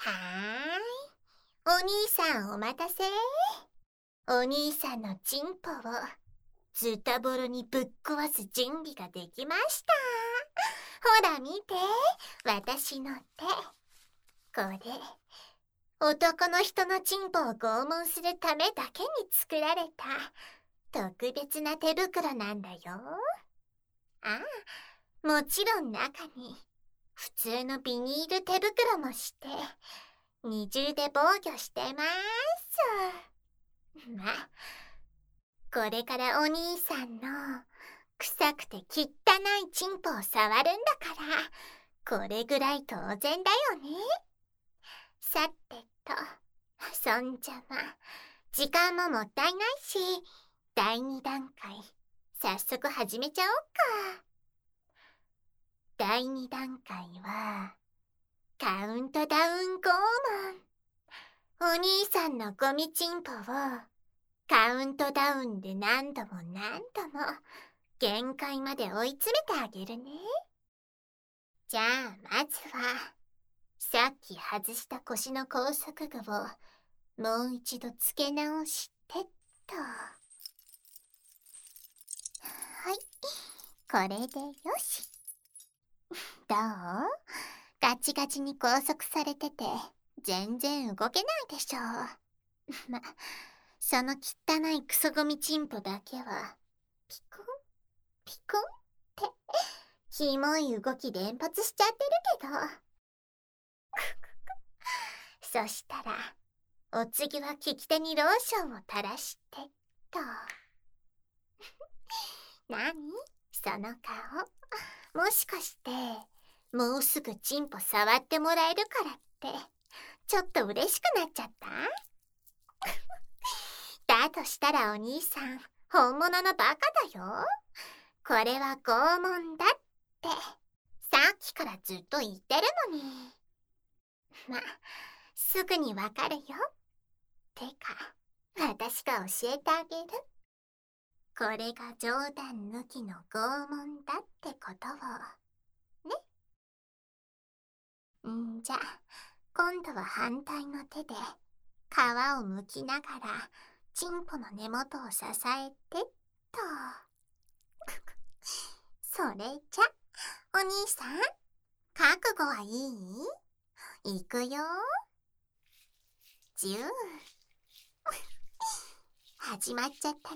はーい。お兄さんお待たせ。お兄さんのチンポをズタボロにぶっ壊す準備ができました。ほら見て、私の手。これ、男の人のチンポを拷問するためだけに作られた特別な手袋なんだよ。ああ、もちろん中に普通のビニール手袋もして二重で防御してます。まあ、これからお兄さんの臭くて汚いチンポを触るんだからこれぐらい当然だよね。さてと、そんじゃま、時間ももったいないし、第2段階早速始めちゃおうか。第2段階はカウントダウン拷問。お兄さんのゴミチンポをカウントダウンで何度も何度も限界まで追い詰めてあげるね。じゃあまずはさっき外した腰の拘束具をもう一度つけ直してっと。はい、これでよし。どう？ガチガチに拘束されてて全然動けないでしょ。ま、その汚いクソゴミチンポだけはピコンピコンってキモい動き連発しちゃってるけど。そしたらお次は利き手にローションを垂らしてっと。何？その顔。もしかしてもうすぐチンポ触ってもらえるからってちょっと嬉しくなっちゃった？だとしたらお兄さん本物のバカだよ。これは拷問だってさっきからずっと言ってるのに。ま、すぐにわかるよ。てか私が教えてあげる。これが冗談抜きの拷問だってことをね。じゃあ今度は反対の手で皮を剥きながらチンポの根元を支えてっと。それじゃお兄さん覚悟はいい？いくよ。10始まっちゃったね。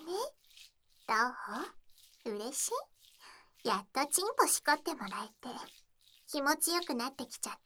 どう？嬉しい？やっとチンポしこってもらえて気持ちよくなってきちゃった？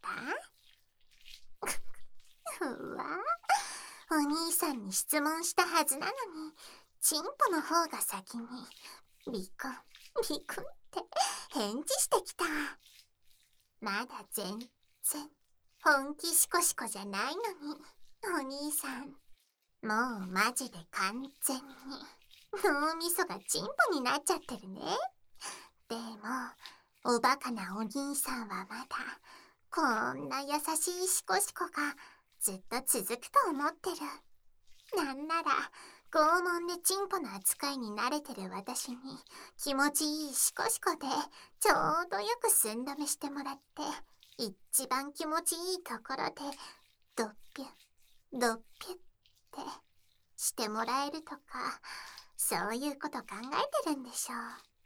うわ、お兄さんに質問したはずなのにチンポの方が先にビクンビクンって返事してきた。まだ全然本気シコシコじゃないのにお兄さんもうマジで完全に脳みそがチンポになっちゃってるね。でもおバカなお兄さんはまだこんな優しいシコシコがずっと続くと思ってる。なんなら拷問でチンポの扱いに慣れてる私に気持ちいいシコシコでちょうどよく寸止めしてもらって一番気持ちいいところでドッピュッドッピュッってしてもらえるとかそういうこと考えてるんでしょう。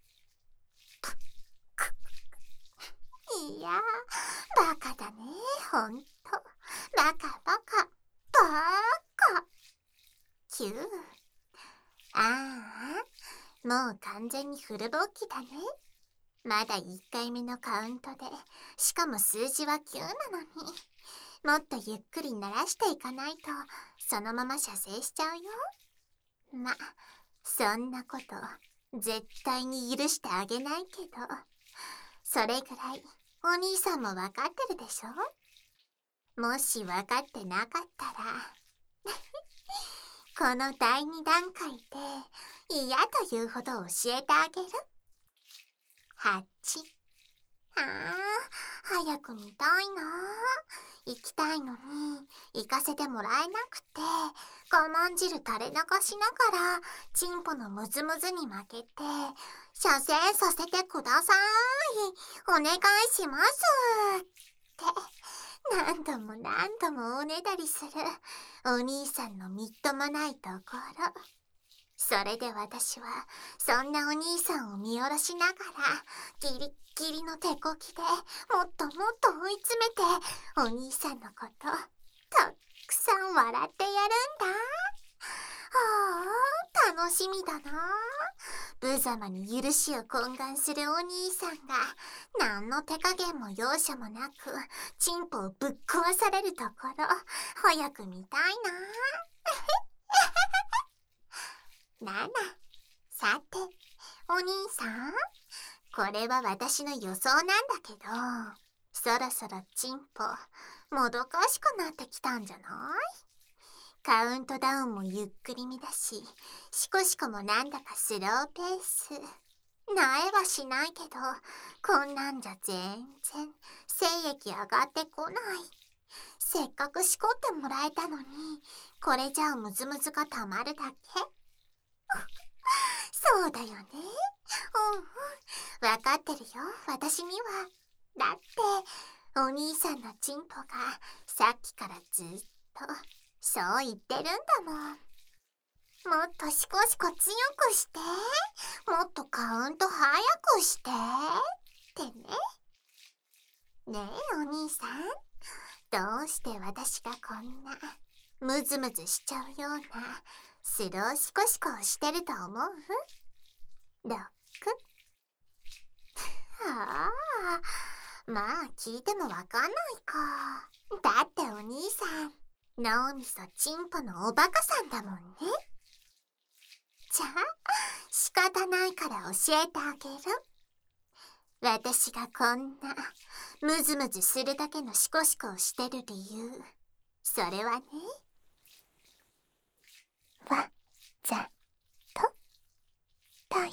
いやバカだね、ほんと。バカバカバカ。キュー。ああ、もう完全にフル勃起だね。まだ1回目のカウントでしかも数字は9なのにもっとゆっくり鳴らしていかないとそのまま射精しちゃうよ。ま、そんなこと絶対に許してあげないけどそれぐらいお兄さんもわかってるでしょ。もしわかってなかったらこの第2段階で嫌というほど教えてあげる。8。ああ、早く見たいな。行きたいのに行かせてもらえなくて我慢汁垂れ流しながらチンポのムズムズに負けて射精させてください、お願いしますって何度も何度もおねだりするお兄さんのみっともないところ。それで私はそんなお兄さんを見下ろしながらギリッギリの手こきでもっともっと追い詰めてお兄さんのことたくさん笑ってやるんだ。楽しみだな。無様に許しを懇願するお兄さんが何の手加減も容赦もなくチンポをぶっ壊されるところ早く見たいな。なな、さてお兄さん、これは私の予想なんだけど、そろそろチンポもどかしくなってきたんじゃない？カウントダウンもゆっくりめだし、シコシコもなんだかスローペース。なえはしないけど、こんなんじゃ全然精液上がってこない。せっかくしこってもらえたのに、これじゃあムズムズがたまるだけ。そうだよね。わかってるよ、私には。だって、お兄さんのチンポがさっきからずっとそう言ってるんだもん。もっとシコシコ強くして、もっとカウント早くしてってね。ねえお兄さん、どうして私がこんなムズムズしちゃうようなスローシコシコをしてると思う？ロック？まあ聞いてもわかんないか。だってお兄さん、脳みそチンポのおバカさんだもんね。じゃあ仕方ないから教えてあげる。私がこんなムズムズするだけのシコシコをしてる理由、それはね、わざとだよ。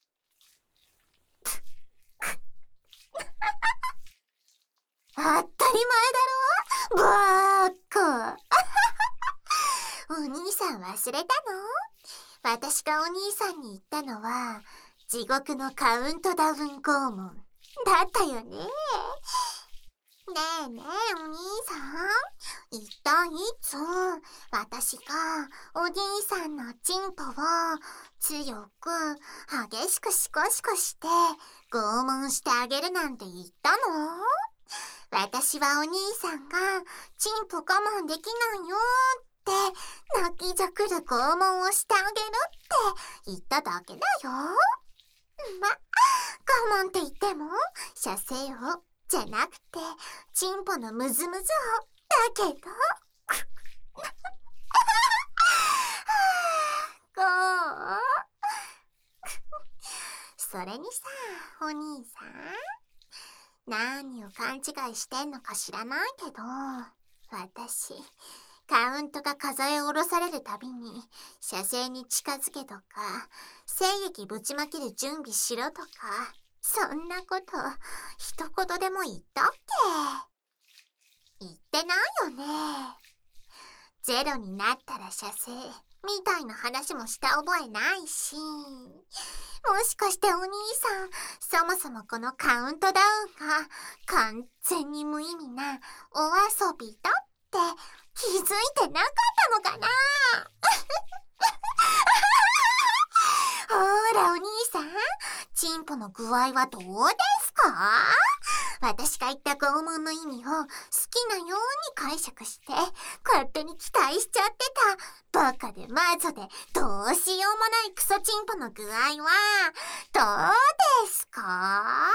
当たり前だろ、バーカ。お兄さん忘れたの？私がお兄さんに言ったのは地獄のカウントダウン拷問だったよね。ねえねえお兄さん、一体いつ私がお兄さんのチンポを強く激しくシコシコして拷問してあげるなんて言ったの？私はお兄さんがチンポ我慢できないよって泣きじゃくる拷問をしてあげるって言っただけだよ。我慢って言っても射精をじゃなくてチンポのムズムズをだけどこうそれにさ、お兄さん、何を勘違いしてんのか知らないけど、私カウントが数え下ろされるたびに射精に近づけとか精液ぶちまける準備しろとか、そんなこと一言でも言ったっけ？言ってないよね。ゼロになったら射精みたいな話もした覚えないし、もしかしてお兄さん、そもそもこのカウントダウンが完全に無意味なお遊びだって気づいてなかったのかな？ほらお兄さん、チンポの具合はどうですか？私が言った拷問の意味を好きなように解釈して勝手に期待しちゃってたバカでマゾでどうしようもないクソチンポの具合はどうですか？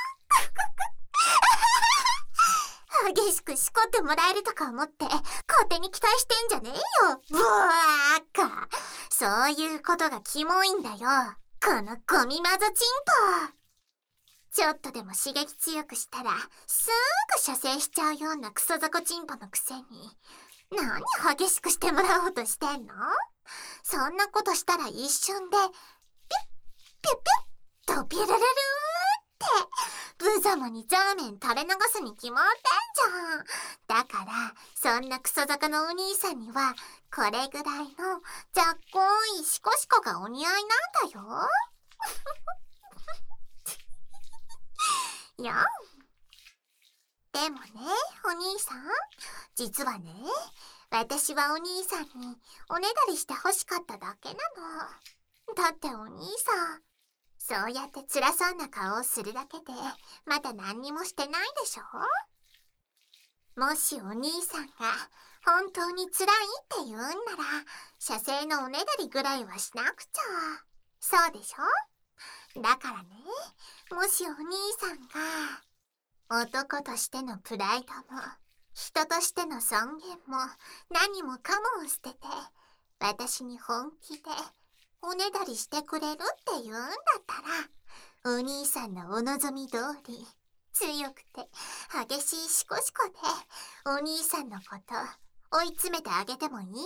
激しくしこってもらえるとか思って勝手に期待してんじゃねえよ、ブワーカ。そういうことがキモいんだよ、このゴミマゾチンポ。ちょっとでも刺激強くしたらすぐ射精しちゃうようなクソザコチンポのくせに何激しくしてもらおうとしてんの？そんなことしたら一瞬でピュッピュッピュッとピュルルルーって無様にザーメン垂れ流すに決まってんじゃん。だからそんなクソザコのお兄さんにはこれぐらいのざっこいシコシコがお似合いなんだよ。やん。 でもね、お兄さん、実はね、私はお兄さんにおねだりして欲しかっただけなの。だってお兄さん、そうやって辛そうな顔をするだけで、まだ何にもしてないでしょ？もしお兄さんが本当に辛いって言うんなら、射精のおねだりぐらいはしなくちゃ。そうでしょ？だからね、もしお兄さんが男としてのプライドも人としての尊厳も何もかもを捨てて、私に本気でおねだりしてくれるって言うんだったら、お兄さんのお望み通り強くて激しいシコシコでお兄さんのこと追い詰めてあげてもいいよ。いい？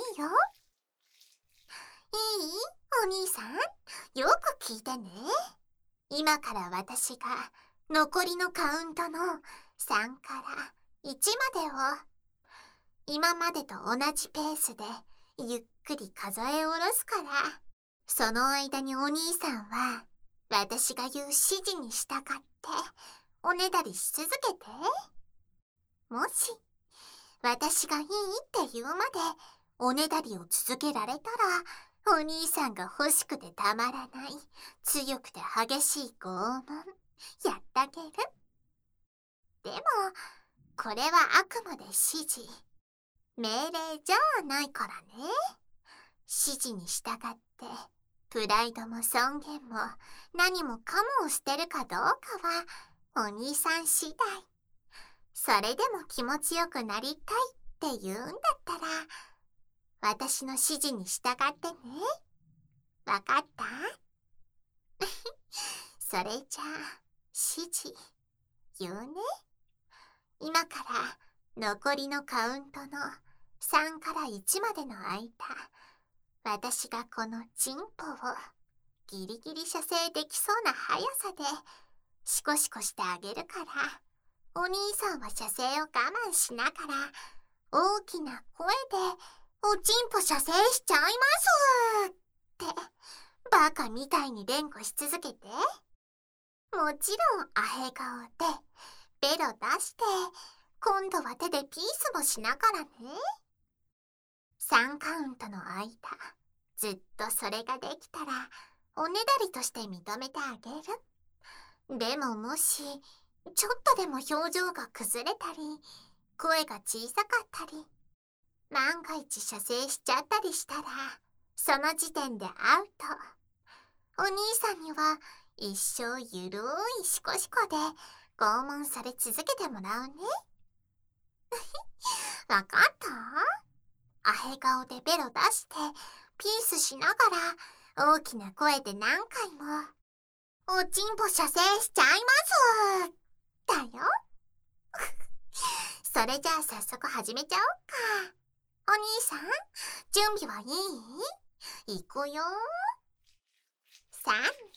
お兄さん、よく聞いてね。今から私が残りのカウントの3から1までを今までと同じペースでゆっくり数え下ろすから、その間にお兄さんは私が言う指示に従っておねだりし続けて。もし私がいいって言うまでおねだりを続けられたら、お兄さんが欲しくてたまらない強くて激しい拷問やってあげる。でもこれはあくまで指示、命令じゃないからね。指示に従ってプライドも尊厳も何もかもを捨てるかどうかはお兄さん次第。それでも気持ちよくなりたいって言うんだったら、私の指示に従ってね。わかった？それじゃあ指示言うね。今から残りのカウントの3から1までの間、私がこのチンポをギリギリ射精できそうな速さでシコシコしてあげるから、お兄さんは射精を我慢しながら大きな声でおちんぽ射精しちゃいますってバカみたいに連呼し続けて。もちろんアヘ顔でベロ出して、今度は手でピースもしながらね。3カウントの間、ずっとそれができたらおねだりとして認めてあげる。でももしちょっとでも表情が崩れたり声が小さかったり、万が一射精しちゃったりしたら、その時点でアウト。お兄さんには一生ゆるいシコシコで拷問され続けてもらうね。わかった？アヘ顔でベロ出してピースしながら大きな声で何回もおちんぽ射精しちゃいますだよ。それじゃあ早速始めちゃおうか。お兄さん、準備はいい？いくよ。3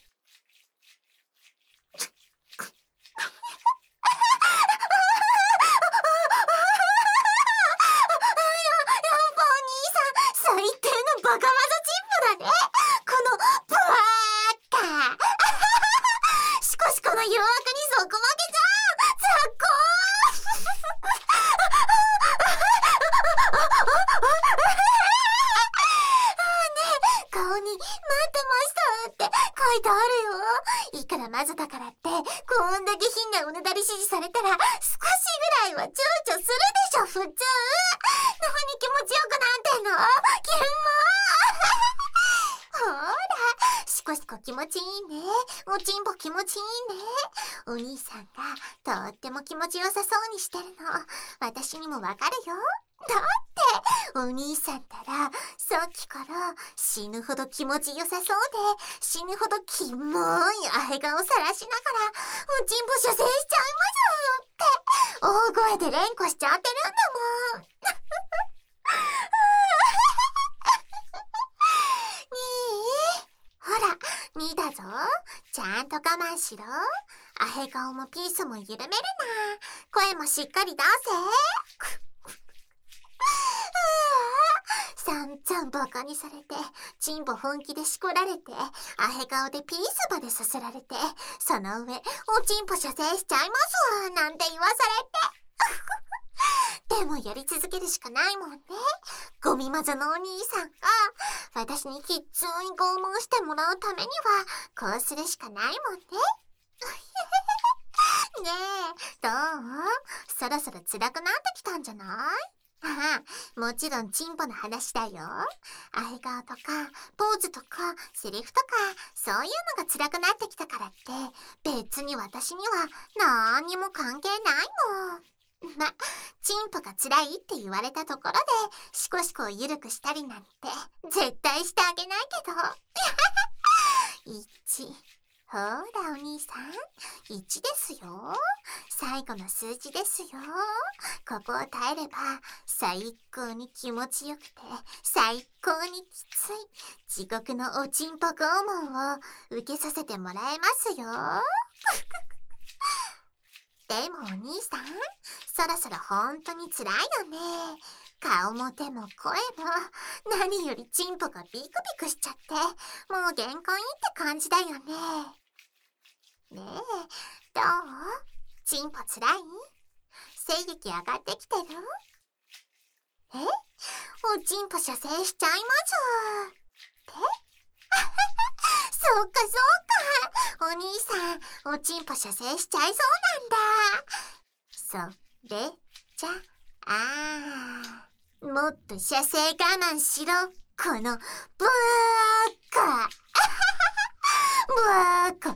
最低のバカ技チンポだね。このブワーッカしかしこの誘惑にそこまけじゃん。雑魚顔に待ってましたって書いてあるよ。いくらマズだからってこんだけ品なおねだり指示されたら少しぐらいは躊躇するでしょ普通。何気持ちよくなんてのキモほらシコシコ気持ちいいね。おちんぽ気持ちいいね。お兄さんがとっても気持ちよさそうにしてるの私にもわかるよ。だってお兄さんったらさっきから死ぬほど気持ちよさそうで死ぬほどキモいアヘ顔さらしながらおちんぽ射精しちゃいますって大声で連呼しちゃってるんだもん。ほら見たぞ。ちゃんと我慢しろ。アヘ顔もピースも緩めるな。声もしっかり出せ。散々バカにされてチンポ本気でしこられてアヘ顔でピースまでさせられて、その上おちんぽ射精しちゃいますなんて言わされてでもやり続けるしかないもんね。ゴミマゾのお兄さんが私にきっつい拷問してもらうためにはこうするしかないもんね。ねえ、どう？そろそろ辛くなってきたんじゃない？ああ、もちろんチンポの話だよ。アヘ顔とかポーズとかセリフとかそういうのが辛くなってきたからって別に私にはなんにも関係ないもん。チンポが辛いって言われたところでシコシコを緩くしたりなんて絶対してあげないけど。1、ほらお兄さん、1ですよ。最後の数字ですよ。ここを耐えれば最高に気持ちよくて最高にきつい地獄のおちんぽ拷問を受けさせてもらえますよ。でもお兄さん、そろそろ本当に辛いよね。顔も手も声も何よりチンポがビクビクしちゃってもう限界って感じだよね。ねえ、どう？チンポ辛い？精液上がってきてる？おちんぽ射精しちゃいますってそうかそうか、お兄さんおちんぽ射精しちゃいそうなんだ。それじゃもっと射精我慢しろ、このブーカブーカブーカブー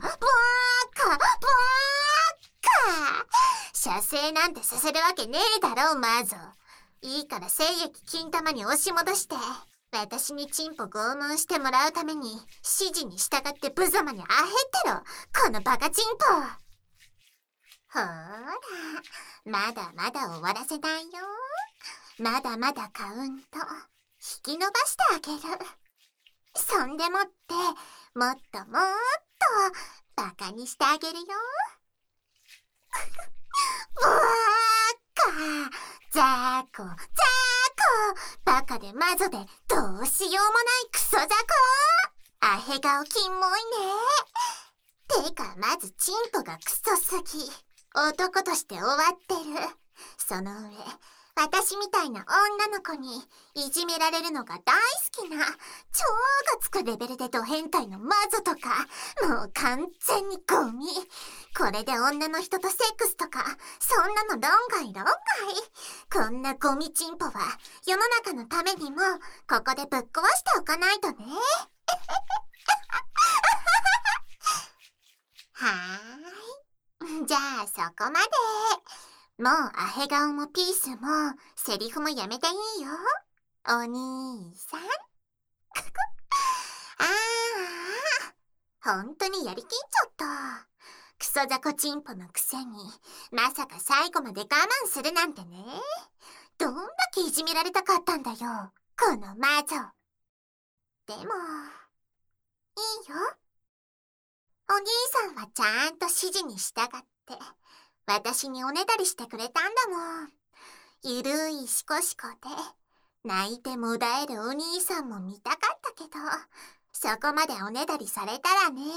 カ。射精なんてさせるわけねえだろマゾ。いいから精液金玉に押し戻して私にチンポ拷問してもらうために指示に従って無様にあへってろ、このバカチンポ。ほーら、まだまだ終わらせないよ。まだまだカウント引き伸ばしてあげる。そんでもってもっともっとバカにしてあげるよ。ブワーカザーコザーコ、バカでマゾでどうしようもないクソザコ。アヘ顔キモいね。てかまずチンポがクソすぎ、男として終わってる。その上私みたいな女の子にいじめられるのが大好きな超がつくレベルでド変態のマゾとかもう完全にゴミ。これで女の人とセックスとかそんなの論外論外。こんなゴミチンポは世の中のためにもここでぶっ壊しておかないとね。はーい、じゃあそこまで。もうアヘ顔もピースもセリフもやめていいよお兄さん。ほんとにやりきっちゃった。クソザコチンポのくせにまさか最後まで我慢するなんてね。どんだけいじめられたかったんだよこの魔女。でもいいよ、お兄さんはちゃんと指示に従って私におねだりしてくれたんだもん。ゆるいシコシコで泣いてもだえるお兄さんも見たかったけどそこまでおねだりされたらね。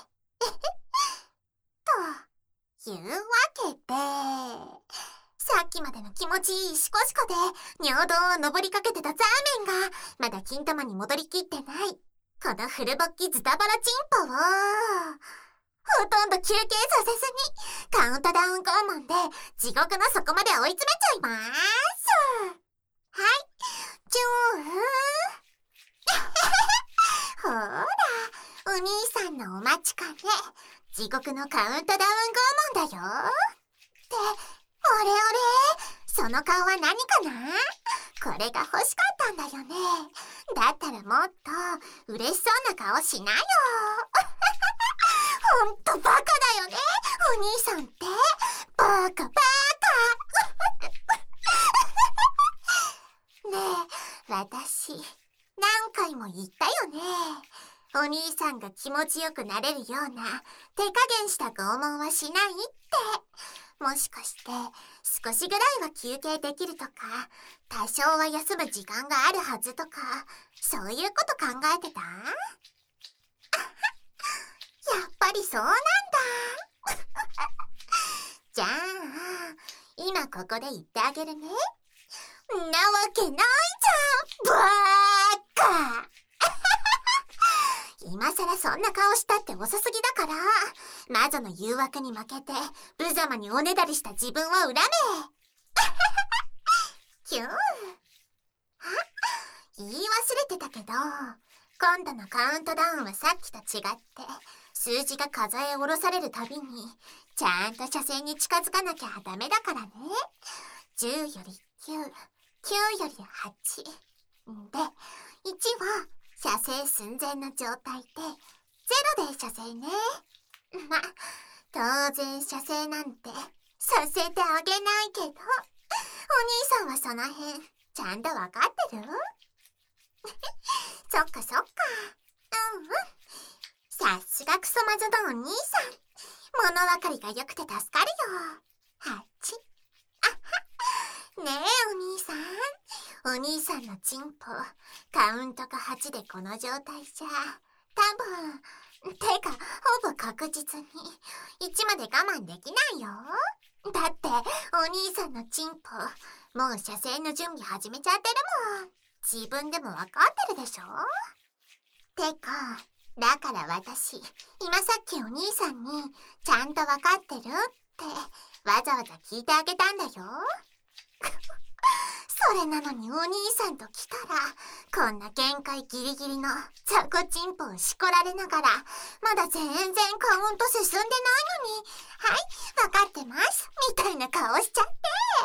というわけでさっきまでの気持ちいいシコシコで尿道を登りかけてたザーメンがまだ金玉に戻りきってないこのフルボッキズタボロチンポをほとんど休憩させずにカウントダウン拷問で地獄の底まで追い詰めちゃいます。はい、チューほら、お兄さんのお待ちかね地獄のカウントダウン拷問だよ。っておれおれ、その顔は何かな。これが欲しかったんだよね。だったらもっと嬉しそうな顔しなよ。ほんとバカだよねお兄さんって。バカバカねえ、私何回も言ったよね。お兄さんが気持ちよくなれるような手加減した拷問はしないって。もしかして少しぐらいは休憩できるとか多少は休む時間があるはずとかそういうこと考えてた？やっぱりそうなんだ。じゃあ今ここで言ってあげるね。 んなわけないじゃん、バーカ今さらそんな顔したって遅すぎだから、魔女の誘惑に負けて無様におねだりした自分を恨めキュン。あ、言い忘れてたけど、今度のカウントダウンはさっきと違って数字が数え下ろされるたびにちゃんと車線に近づかなきゃダメだからね。10より9、9より8で、1は射精寸前の状態で、0で射精ね。ま、当然射精なんてさせてあげないけど、お兄さんはその辺ちゃんとわかってる？そっかそっか。うんうん。さすがクソ魔女のお兄さん。物分かりが良くて助かるよ。8。あは。ねえお兄さん。お兄さんのチンポ、カウントが8でこの状態じゃ、多分、てか、ほぼ確実に、1まで我慢できないよ。だって、お兄さんのチンポ、もう射精の準備始めちゃってるもん。自分でもわかってるでしょ？てか、だから私、今さっきお兄さんに、ちゃんとわかってるって、わざわざ聞いてあげたんだよ。それなのにお兄さんと来たら、こんな限界ギリギリの雑魚チンポをしこられながら、まだ全然カウント進んでないのに、はい、わかってます、みたいな顔しちゃって。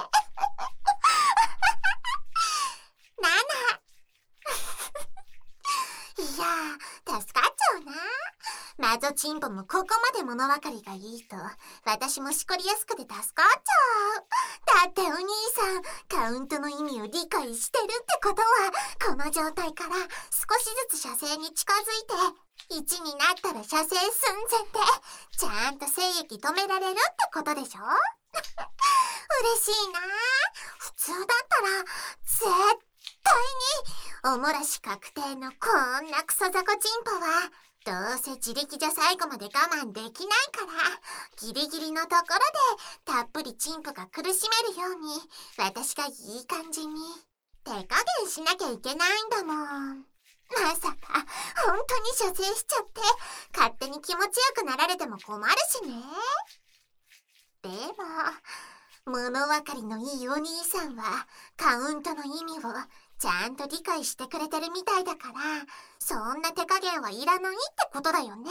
いやー、助かっちゃうな。魔女チンポもここまで物分かりがいいと、私もしこりやすくて助かっちゃう。だってお兄さん、カウントの意味を理解してるってことは、この状態から少しずつ射精に近づいて、1になったら射精寸前で、ちゃんと精液止められるってことでしょ？嬉しいな。普通だったら、絶対に、おもらし確定のこんなクソザコチンポは、どうせ自力じゃ最後まで我慢できないから、ギリギリのところでたっぷりチンポが苦しめるように、私がいい感じに手加減しなきゃいけないんだもん。まさか、本当に射精しちゃって、勝手に気持ちよくなられても困るしね。でも、物分かりのいいお兄さんは、カウントの意味をちゃんと理解してくれてるみたいだから、そんな手加減はいらないってことだよね。って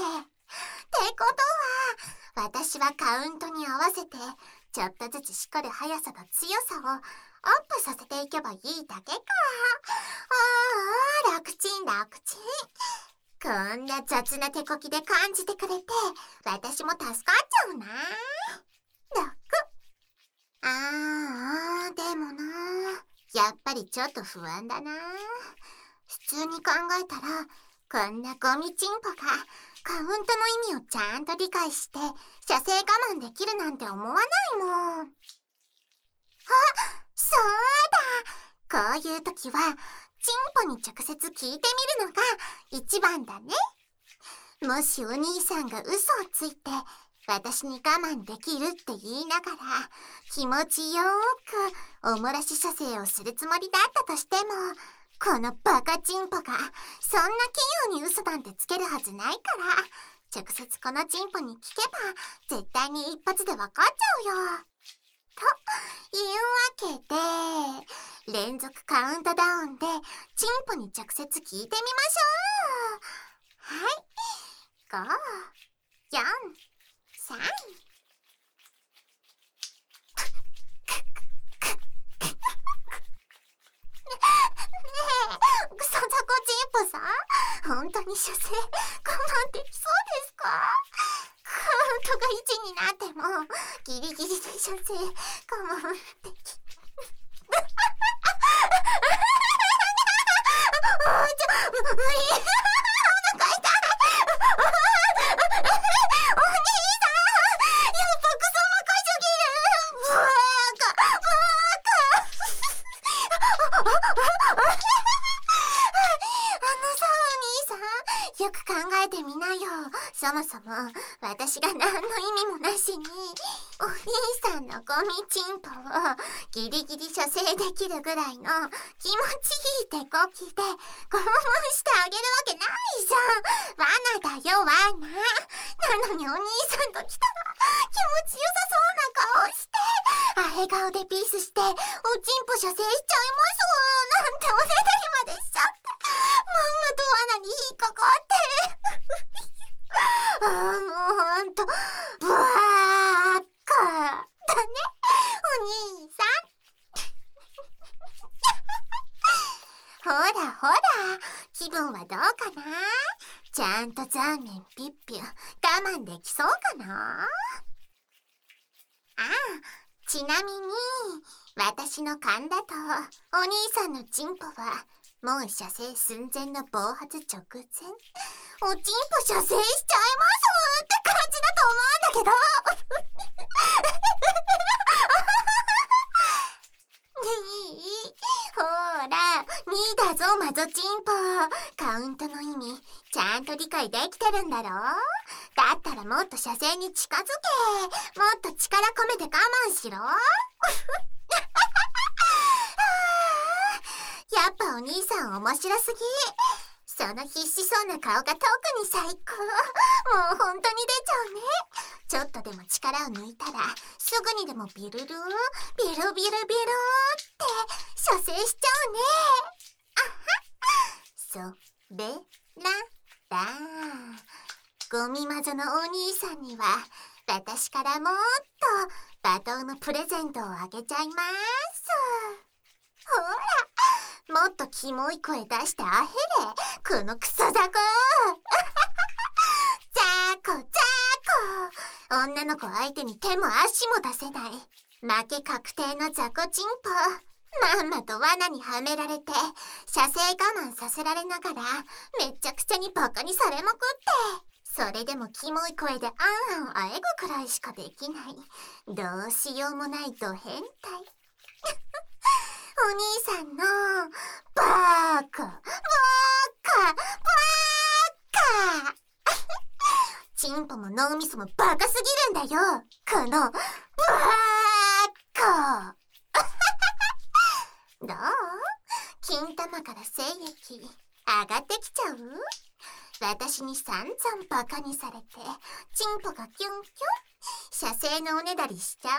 ことは、私はカウントに合わせて、ちょっとずつしこる速さと強さをアップさせていけばいいだけか。ああ、楽ちん楽ちん。こんな雑な手こきで感じてくれて、私も助かっちゃうな。楽。でもな、やっぱりちょっと不安だな。普通に考えたら、こんなゴミチンポがカウントの意味をちゃんと理解して射精我慢できるなんて思わないもん。あ、そうだ。こういう時はチンポに直接聞いてみるのが一番だね。もしお兄さんが嘘をついて私に我慢できるって言いながら気持ちよーくおもらし射精をするつもりだったとしても、このバカチンポがそんな器用に嘘なんてつけるはずないから、直接このチンポに聞けば絶対に一発でわかっちゃうよ。というわけで、連続カウントダウンでチンポに直接聞いてみましょう。はい、5、4、3。クソザコチンポさん、本当に射精我慢できそうですか？カウントが1になってもギリギリで射精我慢でき無理。お腹痛い。お兄さん、やっぱクソバカすぎる。バカさ、お兄さん、よく考えてみなよ。そもそも私が何の意味もなしにお兄さんのゴミチンポをギリギリ射精できるぐらいの気持ちいい手こきで拷問してあげるわけないじゃん。罠だよ、罠。なのにお兄さんと来たら気持ちよさそうな顔して、あへ顔でピースしておちんぽ射精しちゃいますなんておねだりまでしちゃって、まんまと罠に引っかかってもうほんとブワーッかだね、お兄さん。ほらほら、気分はどうかな？ちゃんとザーメンピッピュ我慢できそうかな？ちなみに私の勘だとお兄さんのチンポはもう射精寸前の暴発直前、おちんぽ射精しちゃいますって感じだと思うんだけどほら2だぞマゾチンポ。カウントの意味ちゃんと理解できてるんだろ？だったらもっと射精に近づけ、もっと力込めて我慢しろやっぱお兄さん面白すぎ。その必死そうな顔が特に最高。もう本当に出ちゃうね。ちょっとでも力を抜いたらすぐにでもビルルービルビルビルって射精しちゃうね。それらだ。ゴミマゾのお兄さんには私からもっと罵倒のプレゼントをあげちゃいます。ほら、もっとキモい声出してあへれ、このクソザコザコザコ、女の子相手に手も足も出せない負け確定のザコチンポ。まんまと罠にはめられて射精我慢させられながらめっちゃくちゃにバカにされまくって、それでもキモい声であんあんあえぐくらいしかできない、どうしようもないド変態お兄さんのバーカバーカバーカチンポも脳みそもバカすぎるんだよ、このバーカどう？金玉から精液上がってきちゃう？私に散々バカにされてチンポがキュンキュン射精のおねだりしちゃう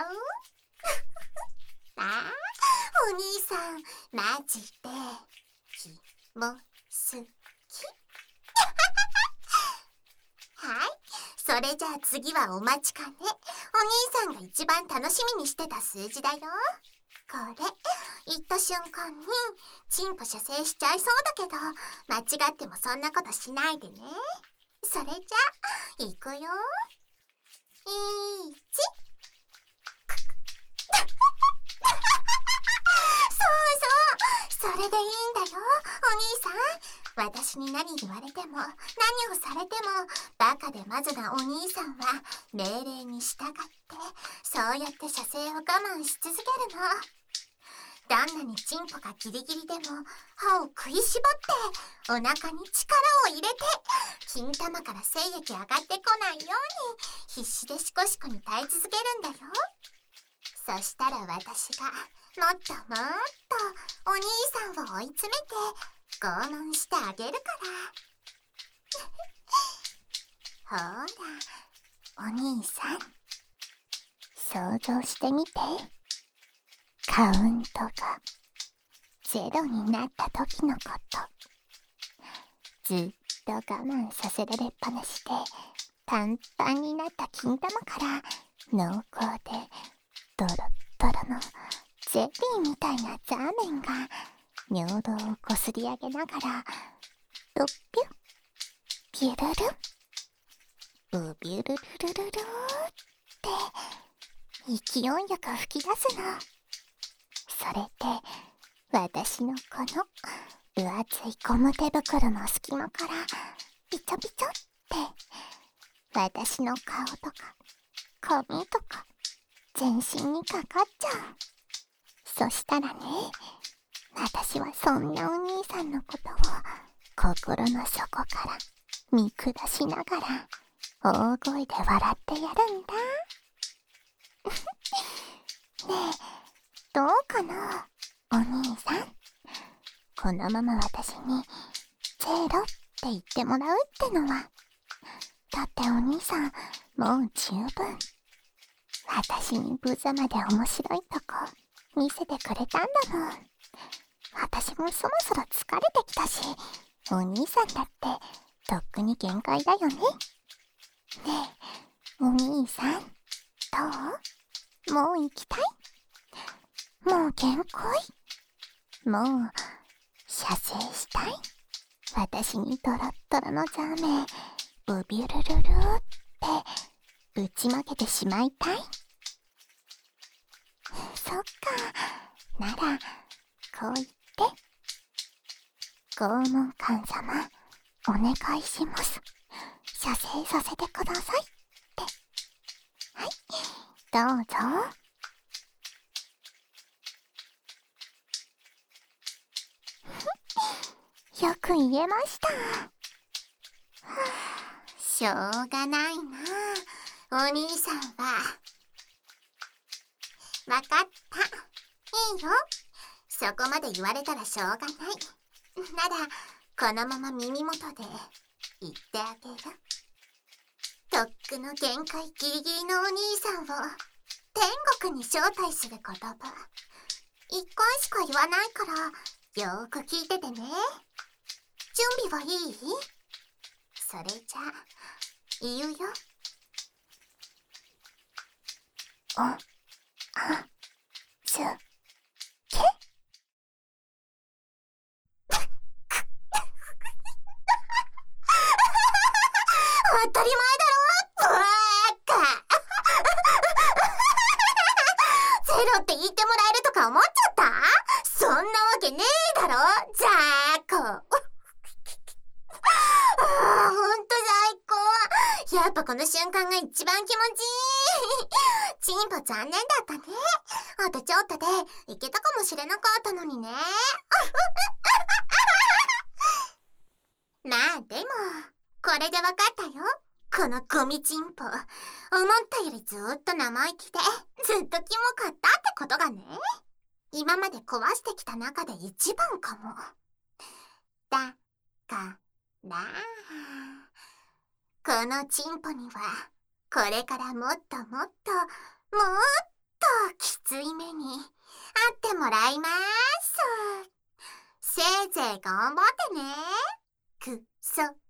お兄さんマジでキモすぎはい、それじゃあ次はお待ちかね。お兄さんが一番楽しみにしてた数字だよ。これ言った瞬間にチンポ射精しちゃいそうだけど、間違ってもそんなことしないでね。それじゃあいくよ。そうそう、それでいいんだよお兄さん。私に何言われても何をされてもバカでマズなお兄さんは命令に従ってそうやって射精を我慢し続けるの。どんなにチンポがギリギリでも歯を食いしばってお腹に力を入れて金玉から精液上がってこないように必死でシコシコに耐え続けるんだよ。そしたら私がもっともっとお兄さんを追い詰めて拷問してあげるからほらお兄さん、想像してみて。カウントが0になった時のこと。ずっと我慢させられっぱなしでパンパンになった金玉から濃厚でドロッドロのゼリーみたいなザーメンが尿道をこすり上げながらドッピュビュルルブビュルルルルルって勢いよく吹き出すの。それで私のこの分厚いゴム手袋の隙間からビチョビチョって私の顔とか髪とか全身にかかっちゃう。そしたらね、私はそんなお兄さんのことを心の底から見下しながら大声で笑ってやるんだ。 どうかな、お兄さん。このまま私にゼロって言ってもらうってのは。だってお兄さん、もう十分。私に無様で面白いとこ見せてくれたんだもん。私もそろそろ疲れてきたし、お兄さんだってとっくに限界だよね。ねえ、お兄さん、どう？もう行きたい？もう限界？もう射精したい？私にトロットロのザーメンブビュルルルってぶちまけてしまいたい？そっか、ならこう言って。拷問官様、お願いします。射精させてくださいって。はい、どうぞ。よく言えました。しょうがないな、お兄さんは。わかった。いいよ。そこまで言われたらしょうがない。なら、このまま耳元で言ってあげる。とっくの限界ギリギリのお兄さんを天国に招待する言葉。一回しか言わないから、よーく聞いててね。準備はいい？それじゃあ、言うよ。すけ当たり前だろ、バーカ。ゼロって言ってもらえるとか思っちゃった？そんなわけねえだろ、ザーコ。ほんと最高。やっぱこの瞬間が一番気持ちいい。チンポ残念だったね。あとちょっとでいけたかもしれなかったのにね。まあでも、これでわかったよ。このゴミチンポ。思ったよりずーっと生意気で、ずっとキモかったってことがね。今まで壊してきた中で一番かも。だから、このチンポには、これからもっともっと、もっときつい目に遭ってもらいます。せいぜい頑張ってね。くそ。